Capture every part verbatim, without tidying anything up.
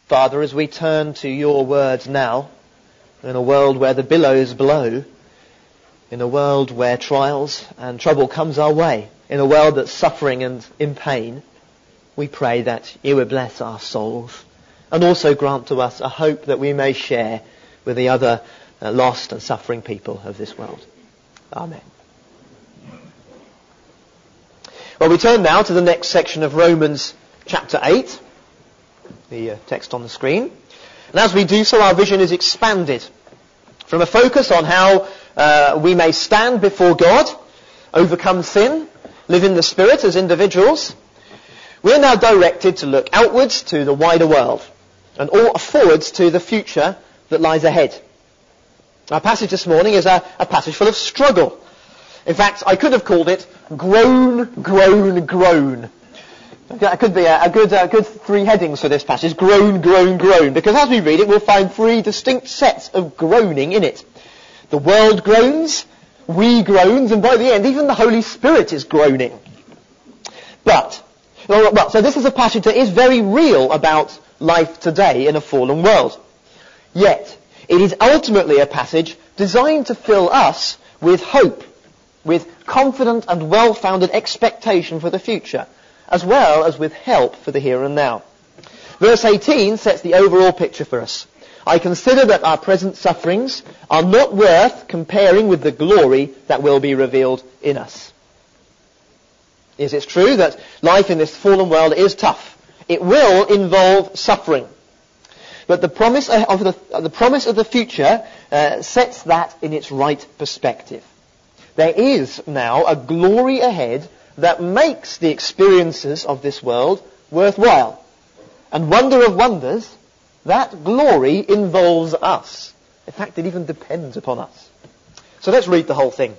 Father, as we turn to your words now, in a world where the billows blow, in a world where trials and trouble comes our way, in a world that's suffering and in pain, we pray that you would bless our souls and also grant to us a hope that we may share with the other uh, lost and suffering people of this world. Amen. Well, we turn now to the next section of Romans chapter eight, the uh, text on the screen. And as we do so, our vision is expanded from a focus on how uh, we may stand before God, overcome sin, live in the Spirit as individuals. We're now directed to look outwards to the wider world and all forwards to the future that lies ahead. Our passage this morning is a, a passage full of struggle. In fact, I could have called it groan, groan, groan. That could be a, a good, a good three headings for this passage: groan, groan, groan. Because as we read it, we'll find three distinct sets of groaning in it. The world groans, we groans, and by the end, even the Holy Spirit is groaning. But, well, so this is a passage that is very real about life today in a fallen world. Yet, it is ultimately a passage designed to fill us with hope, with confident and well-founded expectation for the future, as well as with help for the here and now. Verse eighteen sets the overall picture for us. I consider that our present sufferings are not worth comparing with the glory that will be revealed in us. Yes, it's true that life in this fallen world is tough. It will involve suffering. But the promise of the, the promise of the future uh, sets that in its right perspective. There is now a glory ahead that makes the experiences of this world worthwhile. And wonder of wonders, that glory involves us. In fact, it even depends upon us. So let's read the whole thing.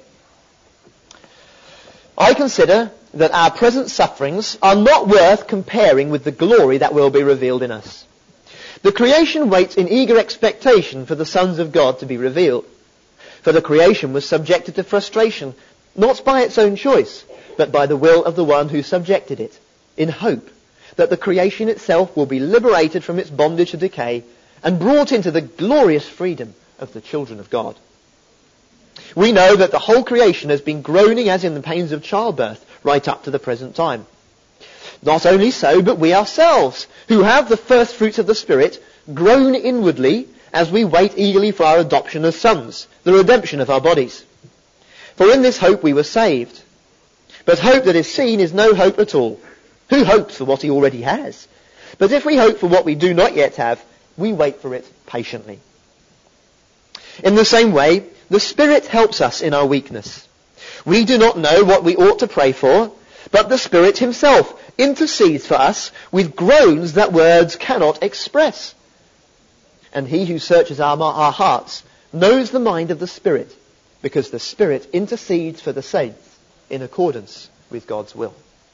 I consider that our present sufferings are not worth comparing with the glory that will be revealed in us. The creation waits in eager expectation for the sons of God to be revealed. For the creation was subjected to frustration, not by its own choice, but by the will of the one who subjected it, in hope that the creation itself will be liberated from its bondage to decay and brought into the glorious freedom of the children of God. We know that the whole creation has been groaning as in the pains of childbirth right up to the present time. Not only so, but we ourselves, who have the first fruits of the Spirit, groan inwardly as we wait eagerly for our adoption as sons, the redemption of our bodies. For in this hope we were saved. But hope that is seen is no hope at all. Who hopes for what he already has? But if we hope for what we do not yet have, we wait for it patiently. In the same way, the Spirit helps us in our weakness. We do not know what we ought to pray for, but the Spirit himself intercedes for us with groans that words cannot express. And he who searches our, our hearts knows the mind of the Spirit, because the Spirit intercedes for the saints in accordance with God's will.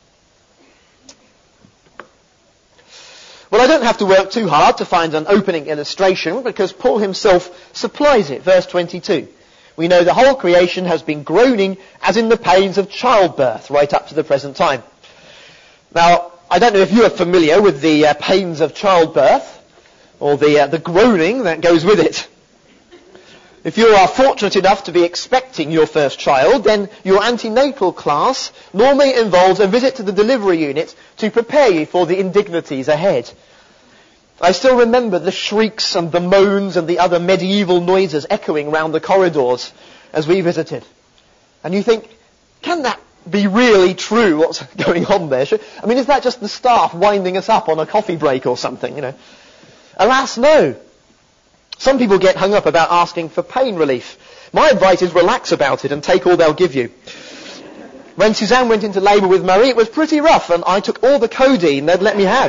Well, I don't have to work too hard to find an opening illustration, because Paul himself supplies it. Verse twenty-two. We know the whole creation has been groaning as in the pains of childbirth right up to the present time. Now, I don't know if you are familiar with the uh, pains of childbirth, or the uh, the groaning that goes with it. If you are fortunate enough to be expecting your first child, then your antenatal class normally involves a visit to the delivery unit to prepare you for the indignities ahead. I still remember the shrieks and the moans and the other medieval noises echoing round the corridors as we visited. And you think, can that be really true, what's going on there? I mean, is that just the staff winding us up on a coffee break or something, you know? Alas, no. Some people get hung up about asking for pain relief. My advice is relax about it and take all they'll give you. When Suzanne went into labour with Marie, it was pretty rough, and I took all the codeine they'd let me have.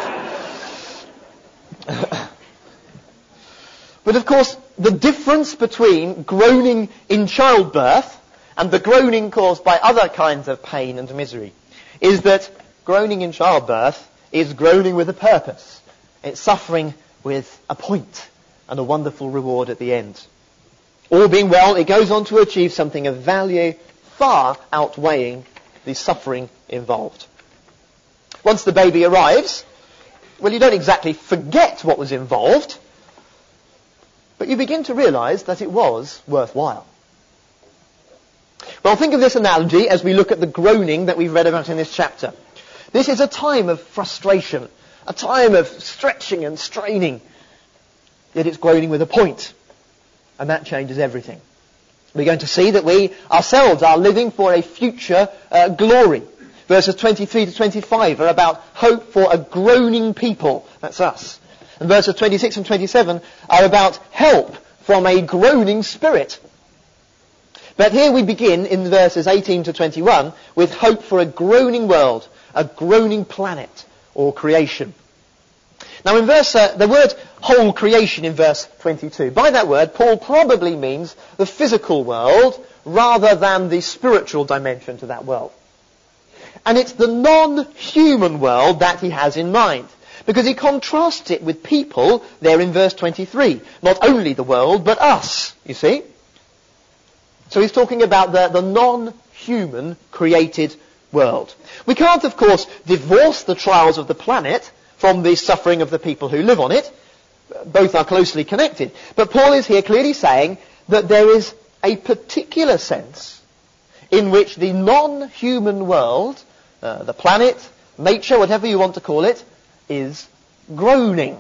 But of course, the difference between groaning in childbirth and the groaning caused by other kinds of pain and misery is that groaning in childbirth is groaning with a purpose. It's suffering with a point and a wonderful reward at the end. All being well, it goes on to achieve something of value far outweighing the suffering involved. Once the baby arrives, well, you don't exactly forget what was involved, but you begin to realize that it was worthwhile. Well, think of this analogy as we look at the groaning that we've read about in this chapter. This is a time of frustration, a time of stretching and straining, yet it's groaning with a point, and that changes everything. We're going to see that we ourselves are living for a future uh, glory. Verses twenty-three to twenty-five are about hope for a groaning people. That's us. And verses twenty-six and twenty-seven are about help from a groaning spirit. But here we begin in verses eighteen to twenty-one with hope for a groaning world, a groaning planet or creation. Now in verse, uh, the word whole creation in verse twenty-two, by that word Paul probably means the physical world rather than the spiritual dimension to that world. And it's the non-human world that he has in mind, because he contrasts it with people there in verse twenty-three. Not only the world, but us, you see. So he's talking about the, the non-human created world. We can't, of course, divorce the trials of the planet from the suffering of the people who live on it. Both are closely connected. But Paul is here clearly saying that there is a particular sense in which the non-human world, uh, the planet, nature, whatever you want to call it, is groaning.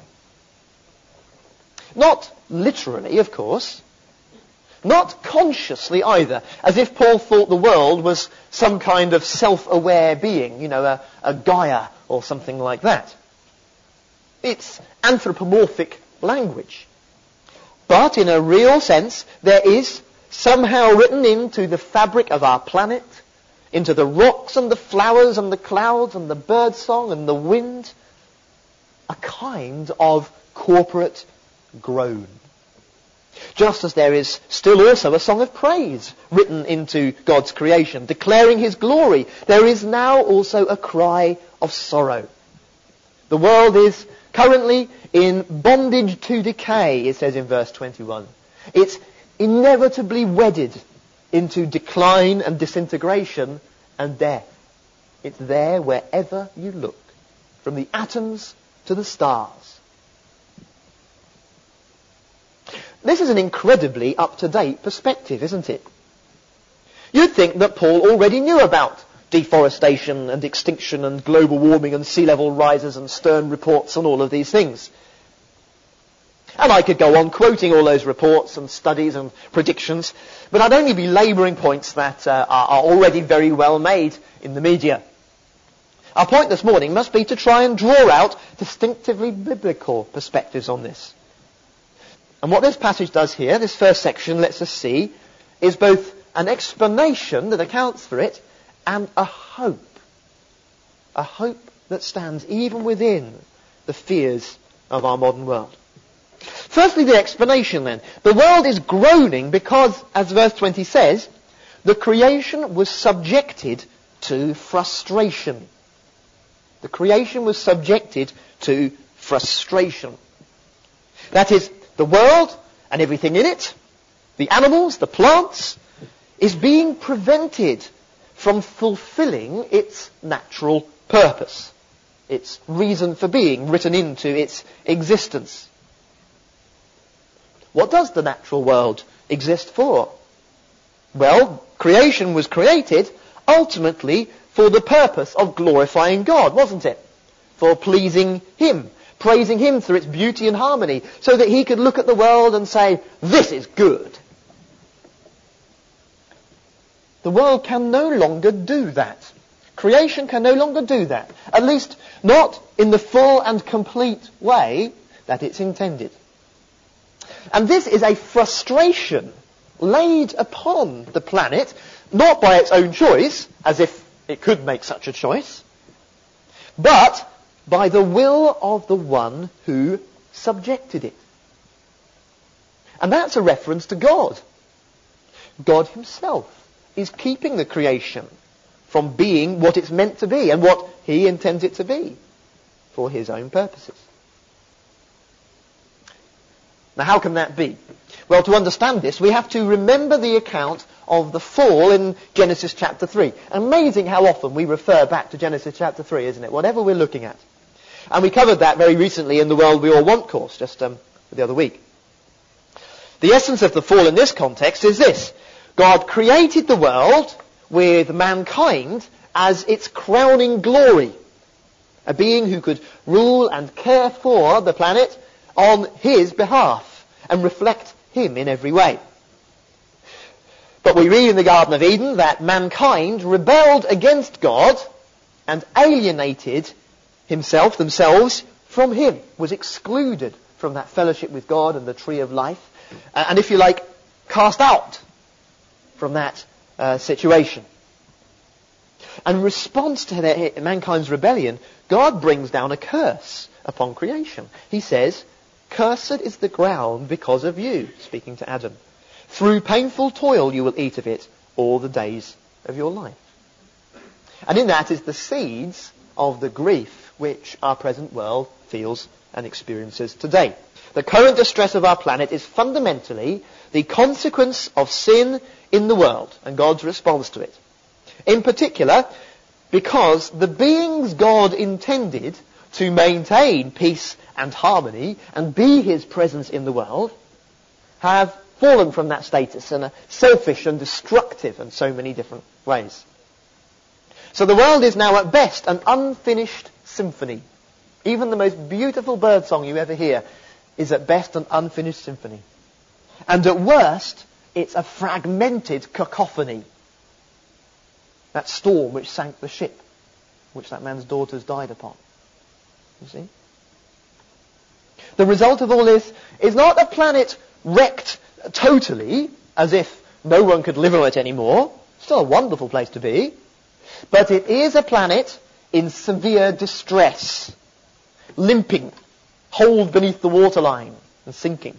Not literally, of course. Not consciously either, as if Paul thought the world was some kind of self-aware being, you know, a, a Gaia or something like that. It's anthropomorphic language. But in a real sense, there is somehow written into the fabric of our planet, into the rocks and the flowers and the clouds and the birdsong and the wind, a kind of corporate groan. Just as there is still also a song of praise written into God's creation, declaring his glory, there is now also a cry of sorrow. The world is currently in bondage to decay, it says in verse twenty-one. It's inevitably wedded into decline and disintegration and death. It's there wherever you look, from the atoms to the stars. This is an incredibly up-to-date perspective, isn't it? You'd think that Paul already knew about deforestation and extinction and global warming and sea level rises and Stern reports and all of these things. And I could go on quoting all those reports and studies and predictions, but I'd only be labouring points that uh, are, are already very well made in the media. Our point this morning must be to try and draw out distinctively biblical perspectives on this. And what this passage does here, this first section lets us see, is both an explanation that accounts for it and a hope. A hope that stands even within the fears of our modern world. Firstly, the explanation then. The world is groaning because, as verse twenty says, the creation was subjected to frustration. The creation was subjected to frustration. That is, the world and everything in it, the animals, the plants, is being prevented from fulfilling its natural purpose, its reason for being written into its existence. What does the natural world exist for? Well, creation was created ultimately for the purpose of glorifying God, wasn't it? For pleasing him. Praising him through its beauty and harmony, so that he could look at the world and say, this is good. The world can no longer do that. Creation can no longer do that. At least not in the full and complete way that it's intended. And this is a frustration laid upon the planet, not by its own choice, as if it could make such a choice, but by the will of the one who subjected it. And that's a reference to God. God himself is keeping the creation from being what it's meant to be and what he intends it to be for his own purposes. Now, how can that be? Well, to understand this, we have to remember the account of the fall in Genesis chapter three. Amazing how often we refer back to Genesis chapter three, isn't it? Whatever we're looking at. And we covered that very recently in the World We All Want course, just um, the other week. The essence of the fall in this context is this. God created the world with mankind as its crowning glory. A being who could rule and care for the planet on his behalf and reflect him in every way. But we read in the Garden of Eden that mankind rebelled against God and alienated himself, themselves, from him, was excluded from that fellowship with God and the tree of life, uh, and if you like, cast out from that uh, situation. And in response to their, mankind's rebellion, God brings down a curse upon creation. He says, "Cursed is the ground because of you," speaking to Adam. "Through painful toil you will eat of it all the days of your life." And in that is the seeds of the grief which our present world feels and experiences today. The current distress of our planet is fundamentally the consequence of sin in the world and God's response to it. In particular, because the beings God intended to maintain peace and harmony and be his presence in the world have fallen from that status and are selfish and destructive in so many different ways. So the world is now at best an unfinished symphony. Even the most beautiful birdsong you ever hear is at best an unfinished symphony. And at worst, it's a fragmented cacophony. That storm which sank the ship, which that man's daughters died upon. You see? The result of all this is not a planet wrecked totally, as if no one could live on it anymore. Still a wonderful place to be. But it is a planet in severe distress, limping, holed beneath the waterline and sinking.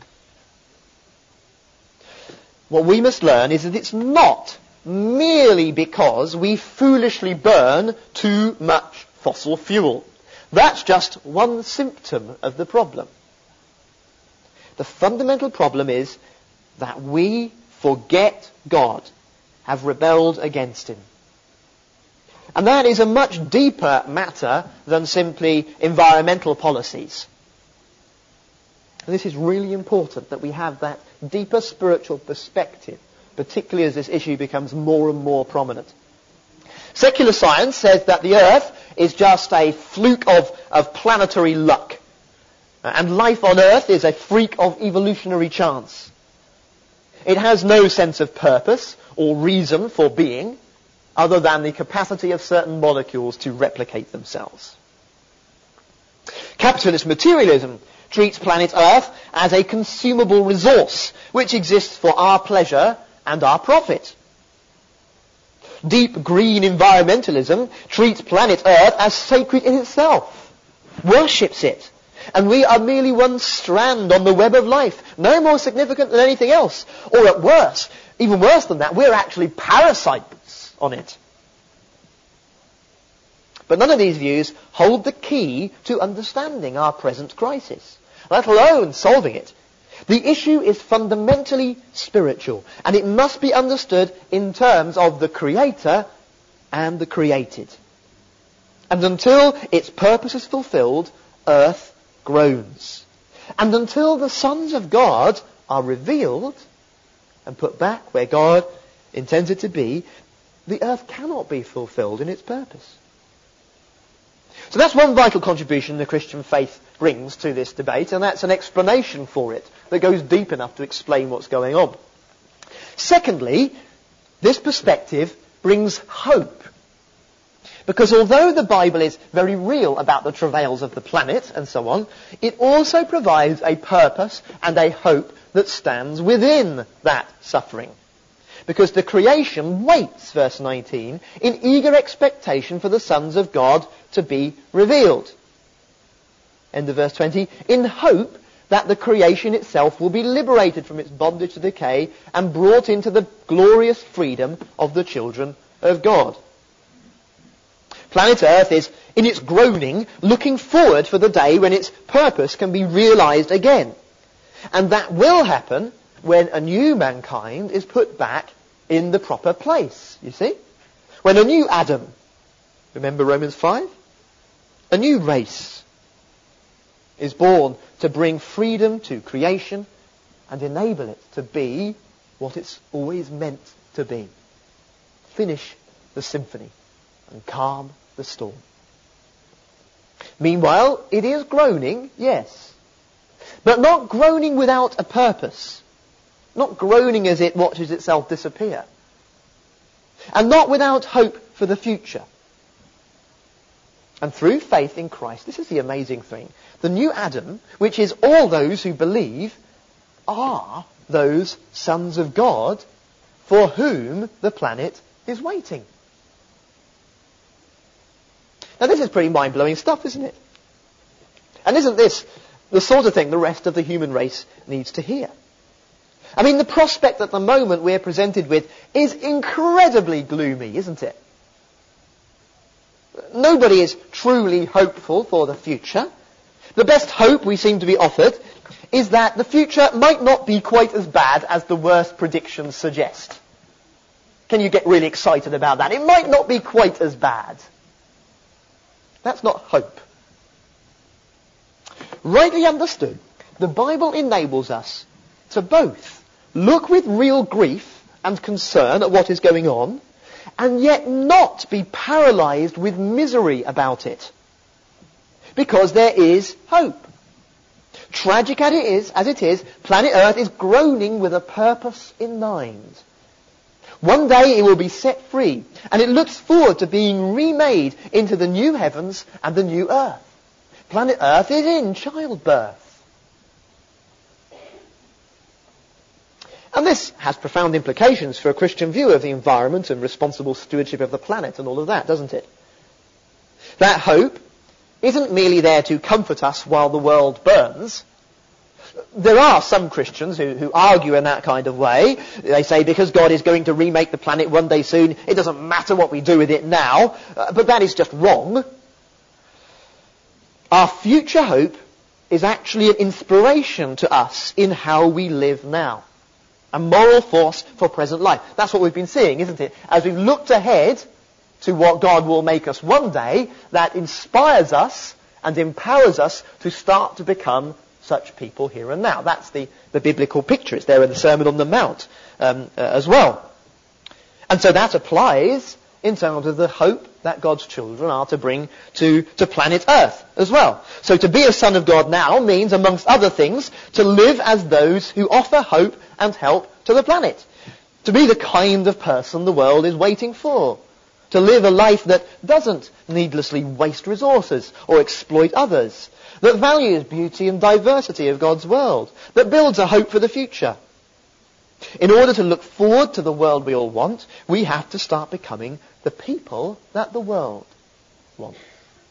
What we must learn is that it's not merely because we foolishly burn too much fossil fuel. That's just one symptom of the problem. The fundamental problem is that we forget God, have rebelled against him. And that is a much deeper matter than simply environmental policies. And this is really important that we have that deeper spiritual perspective, particularly as this issue becomes more and more prominent. Secular science says that the Earth is just a fluke of, of planetary luck. And life on Earth is a freak of evolutionary chance. It has no sense of purpose or reason for being, other than the capacity of certain molecules to replicate themselves. Capitalist materialism treats planet Earth as a consumable resource, which exists for our pleasure and our profit. Deep green environmentalism treats planet Earth as sacred in itself, worships it, and we are merely one strand on the web of life, no more significant than anything else. Or at worst, even worse than that, we're actually parasites on it. But none of these views hold the key to understanding our present crisis, let alone solving it. The issue is fundamentally spiritual, and it must be understood in terms of the Creator and the created. And until its purpose is fulfilled, earth groans. And until the sons of God are revealed and put back where God intends it to be, the earth cannot be fulfilled in its purpose. So that's one vital contribution the Christian faith brings to this debate, and that's an explanation for it that goes deep enough to explain what's going on. Secondly, this perspective brings hope. Because although the Bible is very real about the travails of the planet and so on, it also provides a purpose and a hope that stands within that suffering. Because the creation waits, verse nineteen, in eager expectation for the sons of God to be revealed. End of verse twenty, in hope that the creation itself will be liberated from its bondage to decay and brought into the glorious freedom of the children of God. Planet Earth is, in its groaning, looking forward for the day when its purpose can be realized again. And that will happen when a new mankind is put back in the proper place, you see? When a new Adam, remember Romans five? A new race, is born to bring freedom to creation and enable it to be what it's always meant to be. Finish the symphony and calm the storm. Meanwhile, it is groaning, yes, but not groaning without a purpose, not groaning as it watches itself disappear, and not without hope for the future. And through faith in Christ, this is the amazing thing, the new Adam, which is all those who believe, are those sons of God for whom the planet is waiting. Now this is pretty mind-blowing stuff, isn't it? And isn't this the sort of thing the rest of the human race needs to hear? I mean, the prospect at the moment we're presented with is incredibly gloomy, isn't it? Nobody is truly hopeful for the future. The best hope we seem to be offered is that the future might not be quite as bad as the worst predictions suggest. Can you get really excited about that? It might not be quite as bad. That's not hope. Rightly understood, the Bible enables us to both look with real grief and concern at what is going on, and yet not be paralyzed with misery about it. Because there is hope. Tragic as it is, as it is, planet Earth is groaning with a purpose in mind. One day it will be set free, and it looks forward to being remade into the new heavens and the new earth. Planet Earth is in childbirth. And this has profound implications for a Christian view of the environment and responsible stewardship of the planet and all of that, doesn't it? That hope isn't merely there to comfort us while the world burns. There are some Christians who, who argue in that kind of way. They say because God is going to remake the planet one day soon, it doesn't matter what we do with it now. Uh, but that is just wrong. Our future hope is actually an inspiration to us in how we live now. A moral force for present life. That's what we've been seeing, isn't it? As we've looked ahead to what God will make us one day, that inspires us and empowers us to start to become such people here and now. That's the, the biblical picture. It's there in the Sermon on the Mount um, uh, as well. And so that applies in terms of the hope that God's children are to bring to, to planet Earth as well. So to be a son of God now means, amongst other things, to live as those who offer hope and help to the planet. To be the kind of person the world is waiting for. To live a life that doesn't needlessly waste resources or exploit others. That values beauty and diversity of God's world. That builds a hope for the future. In order to look forward to the world we all want, we have to start becoming the people that the world wants.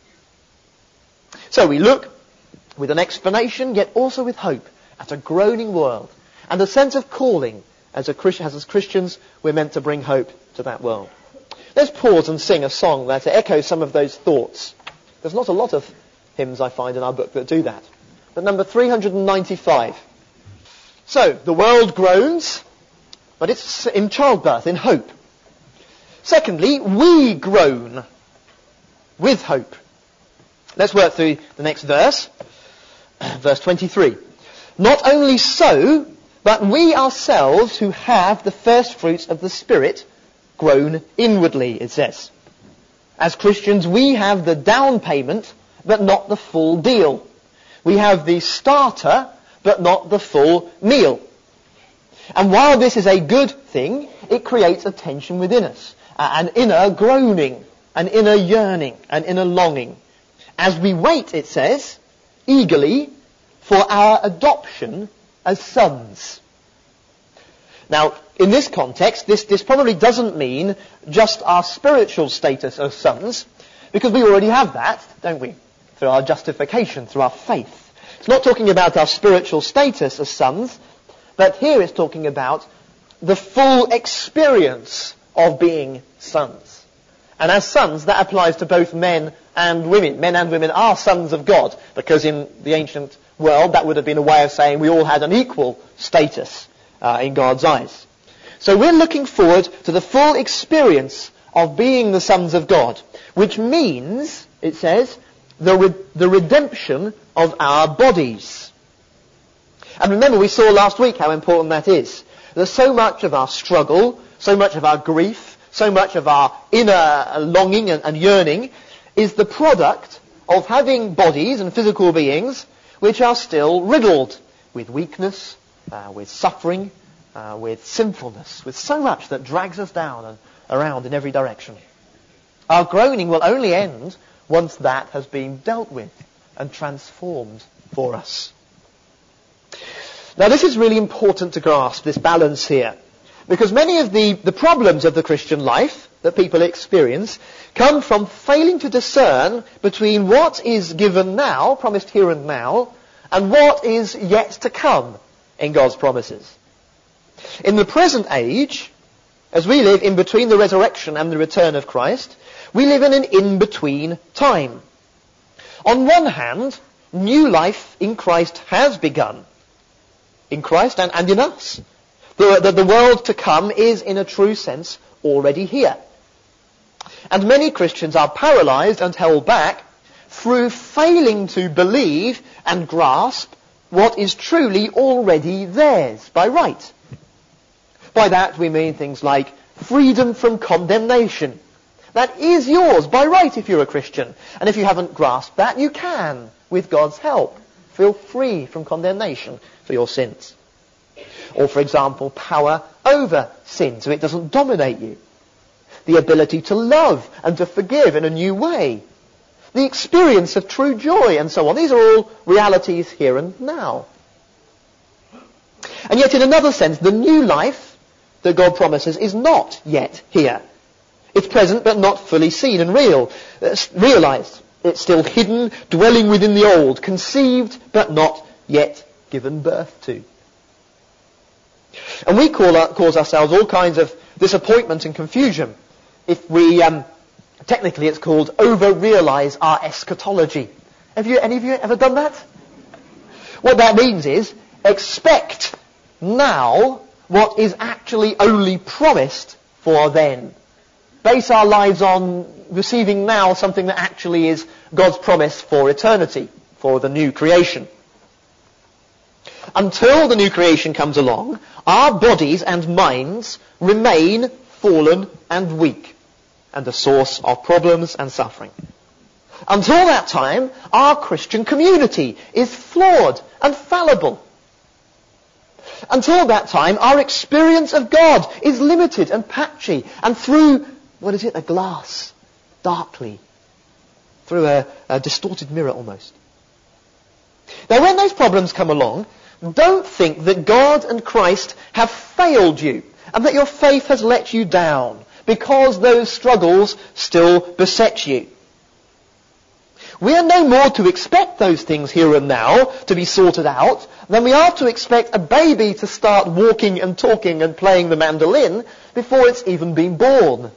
So we look with an explanation, yet also with hope, at a groaning world and a sense of calling. As, a Christ, as Christians, we're meant to bring hope to that world. Let's pause and sing a song that echoes some of those thoughts. There's not a lot of hymns I find in our book that do that. But number three hundred ninety-five. So, the world groans, but it's in childbirth, in hope. Secondly, we groan with hope. Let's work through the next verse. Verse twenty-three. Not only so, but we ourselves who have the first fruits of the Spirit groan inwardly, it says. As Christians, we have the down payment, but not the full deal. We have the starter, but not the full meal. And while this is a good thing, it creates a tension within us. An inner groaning, an inner yearning, an inner longing. As we wait, it says, eagerly for our adoption as sons. Now, in this context, this, this probably doesn't mean just our spiritual status as sons, because we already have that, don't we? Through our justification, through our faith. It's not talking about our spiritual status as sons, but here it's talking about the full experience of being sons. And as sons, that applies to both men and women. Men and women are sons of God, because in the ancient world, that would have been a way of saying we all had an equal status uh, in God's eyes. So we're looking forward to the full experience of being the sons of God, which means, it says, the, re- the redemption of our bodies. And remember, we saw last week how important that is. There's so much of our struggle, so much of our grief, so much of our inner longing and, and yearning is the product of having bodies and physical beings which are still riddled with weakness, uh, with suffering, uh, with sinfulness, with so much that drags us down and around in every direction. Our groaning will only end once that has been dealt with and transformed for us. Now this is really important to grasp, this balance here, because many of the, the problems of the Christian life that people experience come from failing to discern between what is given now, promised here and now, and what is yet to come in God's promises. In the present age, as we live in between the resurrection and the return of Christ, we live in an in-between time. On one hand, new life in Christ has begun. In Christ and, and in us. The, the, the world to come is, in a true sense, already here. And many Christians are paralyzed and held back through failing to believe and grasp what is truly already theirs by right. By that we mean things like freedom from condemnation. That is yours by right if you're a Christian. And if you haven't grasped that, you can, with God's help, feel free from condemnation for your sins. Or, for example, power over sin, so it doesn't dominate you. The ability to love and to forgive in a new way. The experience of true joy and so on. These are all realities here and now. And yet, in another sense, the new life that God promises is not yet here. It's present but not fully seen and real, uh, realized. It's still hidden, dwelling within the old, conceived but not yet given birth to. And we call our, cause ourselves all kinds of disappointment and confusion if we, um, technically it's called over-realize our eschatology. Have you, any of you ever done that? What that means is, expect now what is actually only promised for then. Base our lives on receiving now something that actually is God's promise for eternity, for the new creation. Until the new creation comes along, our bodies and minds remain fallen and weak, and a source of problems and suffering. Until that time, our Christian community is flawed and fallible. Until that time, our experience of God is limited and patchy, and through, what is it, a glass, darkly, through a, a distorted mirror almost. Now when those problems come along, don't think that God and Christ have failed you, and that your faith has let you down, because those struggles still beset you. We are no more to expect those things here and now to be sorted out than we are to expect a baby to start walking and talking and playing the mandolin before it's even been born.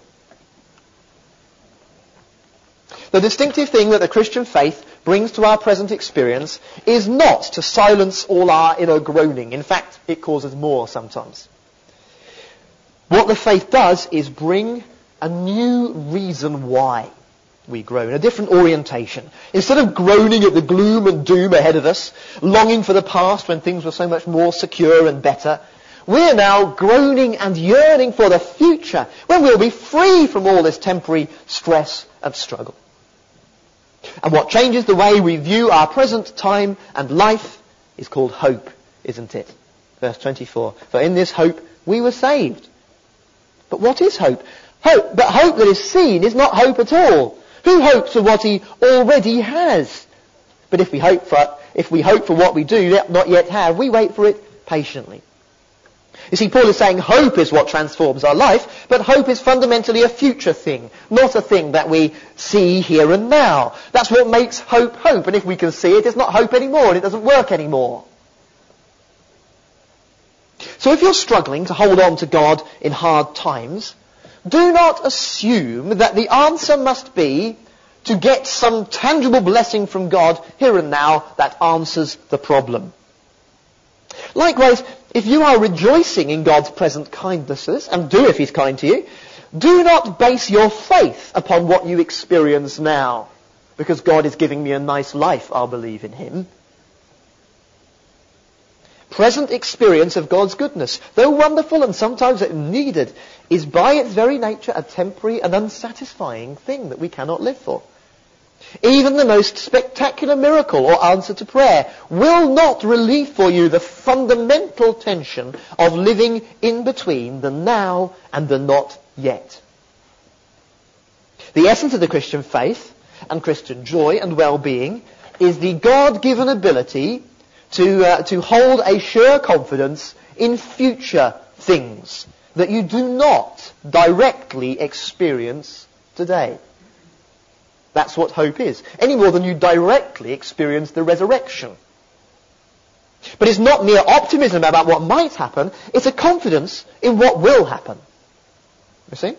The distinctive thing that the Christian faith brings to our present experience is not to silence all our inner groaning. In fact, it causes more sometimes. What the faith does is bring a new reason why we groan, a different orientation. Instead of groaning at the gloom and doom ahead of us, longing for the past when things were so much more secure and better, we're now groaning and yearning for the future, when we'll be free from all this temporary stress and struggle. And what changes the way we view our present time and life is called hope, isn't it? Verse twenty-four. For in this hope we were saved. But what is hope? Hope, but hope that is seen is not hope at all. Who hopes for what he already has? But if we hope for, if we hope for what we do not yet have, we wait for it patiently. You see, Paul is saying hope is what transforms our life, but hope is fundamentally a future thing, not a thing that we see here and now. That's what makes hope hope, and if we can see it, it's not hope anymore, and it doesn't work anymore. So if you're struggling to hold on to God in hard times, do not assume that the answer must be to get some tangible blessing from God here and now that answers the problem. Likewise, if you are rejoicing in God's present kindnesses, and do if He's kind to you, do not base your faith upon what you experience now. because God is giving me a nice life, I'll believe in him. Present experience of God's goodness, though wonderful and sometimes needed, is by its very nature a temporary and unsatisfying thing that we cannot live for. Even the most spectacular miracle or answer to prayer will not relieve for you the fundamental tension of living in between the now and the not yet. The essence of the Christian faith and Christian joy and well-being is the God-given ability to uh, to hold a sure confidence in future things that you do not directly experience today. That's what hope is, any more than you directly experience the resurrection. But it's not mere optimism about what might happen, it's a confidence in what will happen. You see?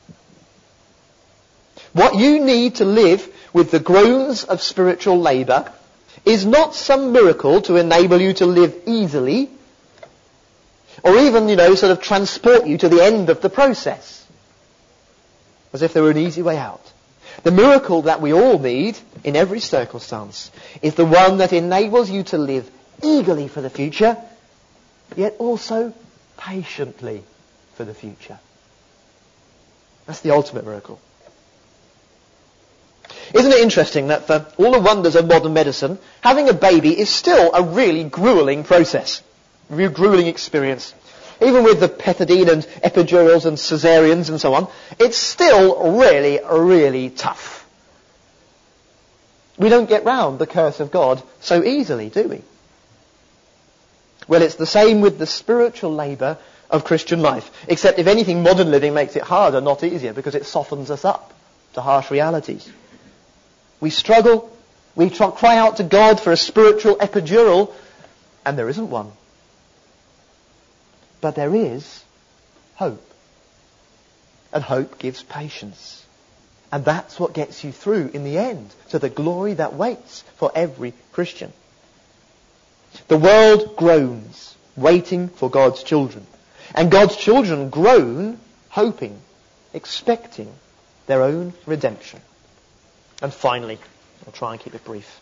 What you need to live with the groans of spiritual labour is not some miracle to enable you to live easily, or even, you know, sort of transport you to the end of the process, as if there were an easy way out. The miracle that we all need, in every circumstance, is the one that enables you to live eagerly for the future, yet also patiently for the future. That's the ultimate miracle. Isn't it interesting that for all the wonders of modern medicine, having a baby is still a really grueling process, a really grueling experience. Even with the pethidine and epidurals and cesareans and so on, it's still really, really tough. We don't get round the curse of God so easily, do we? Well, it's the same with the spiritual labour of Christian life, except if anything, modern living makes it harder, not easier, because it softens us up to harsh realities. We struggle, we try, cry out to God for a spiritual epidural, and there isn't one. But there is hope. And hope gives patience. And that's what gets you through in the end to the glory that waits for every Christian. The world groans, waiting for God's children. And God's children groan, hoping, expecting their own redemption. And finally, I'll try and keep it brief.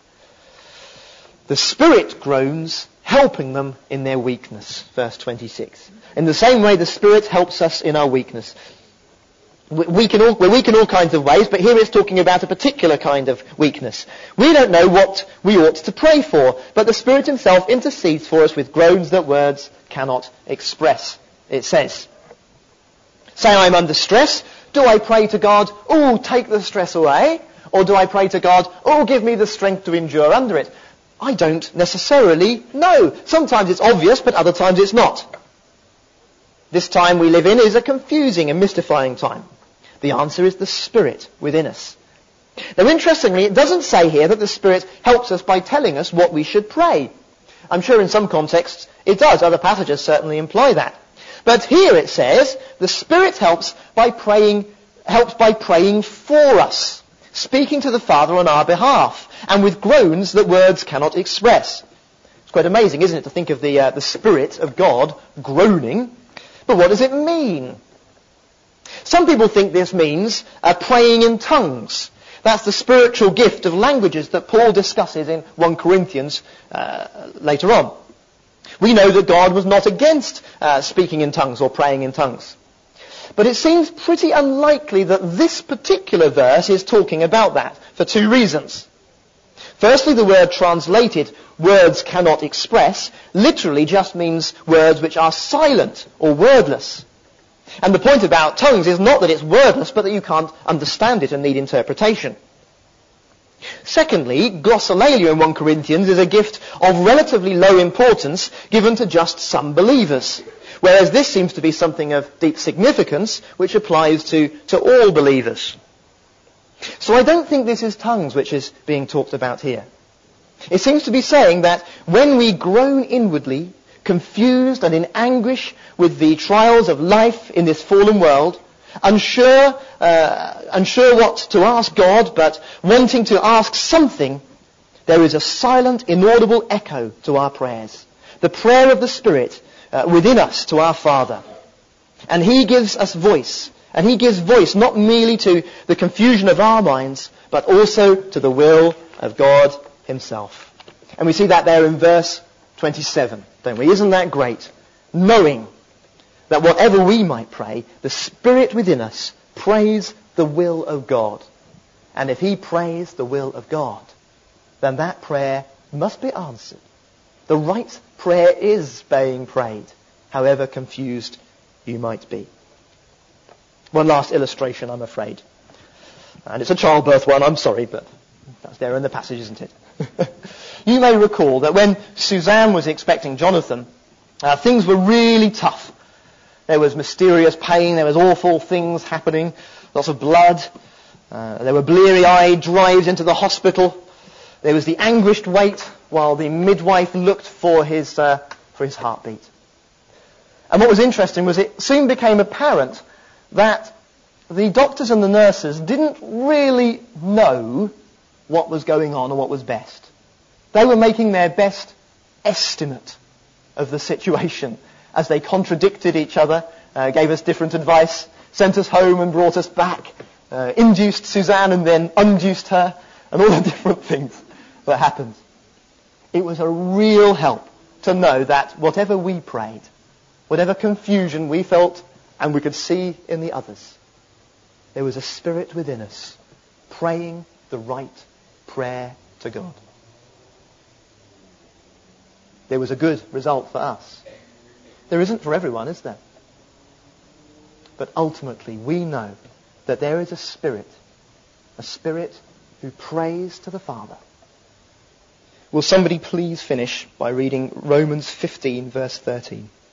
The Spirit groans, helping them in their weakness. Verse twenty-six. In the same way, the Spirit helps us in our weakness. We're weak in all, we're weak in all kinds of ways, but here it's talking about a particular kind of weakness. We don't know what we ought to pray for, but the Spirit himself intercedes for us with groans that words cannot express, it says. Say I'm under stress. Do I pray to God, oh, take the stress away? Or do I pray to God, oh, give me the strength to endure under it? I don't necessarily know. Sometimes it's obvious, but other times it's not. This time we live in is a confusing and mystifying time. The answer is the Spirit within us. Now, interestingly, it doesn't say here that the Spirit helps us by telling us what we should pray. I'm sure in some contexts it does. Other passages certainly imply that. But here it says the Spirit helps by praying, helps by praying for us, speaking to the Father on our behalf, and with groans that words cannot express. It's quite amazing, isn't it, to think of the uh, the Spirit of God groaning. But what does it mean? Some people think this means uh, praying in tongues. That's the spiritual gift of languages that Paul discusses in First Corinthians uh, later on. We know that God was not against uh, speaking in tongues or praying in tongues. But it seems pretty unlikely that this particular verse is talking about that, for two reasons. Firstly, the word translated, words cannot express, literally just means words which are silent or wordless. And the point about tongues is not that it's wordless, but that you can't understand it and need interpretation. Secondly, glossolalia in First Corinthians is a gift of relatively low importance given to just some believers, whereas this seems to be something of deep significance which applies to, to all believers. So I don't think this is tongues which is being talked about here. It seems to be saying that when we groan inwardly, confused and in anguish with the trials of life in this fallen world, unsure, uh, unsure what to ask God, but wanting to ask something, there is a silent, inaudible echo to our prayers. The prayer of the Spirit uh, within us to our Father. And He gives us voice And he gives voice not merely to the confusion of our minds, but also to the will of God himself. And we see that there in verse twenty-seven, don't we? Isn't that great? Knowing that whatever we might pray, the Spirit within us prays the will of God. And if he prays the will of God, then that prayer must be answered. The right prayer is being prayed, however confused you might be. One last illustration, I'm afraid. And it's a childbirth one, I'm sorry, but that's there in the passage, isn't it? You may recall that when Suzanne was expecting Jonathan, uh, things were really tough. There was mysterious pain, there was awful things happening, lots of blood. Uh, there were bleary-eyed drives into the hospital. There was the anguished wait while the midwife looked for his uh, for his heartbeat. And what was interesting was it soon became apparent that the doctors and the nurses didn't really know what was going on or what was best. They were making their best estimate of the situation as they contradicted each other, uh, gave us different advice, sent us home and brought us back, uh, induced Suzanne and then unduced her, and all the different things that happened. It was a real help to know that whatever we prayed, whatever confusion we felt and we could see in the others, there was a Spirit within us praying the right prayer to God. There was a good result for us. There isn't for everyone, is there? But ultimately we know that there is a Spirit, a Spirit who prays to the Father. Will somebody please finish by reading Romans fifteen verse thirteen?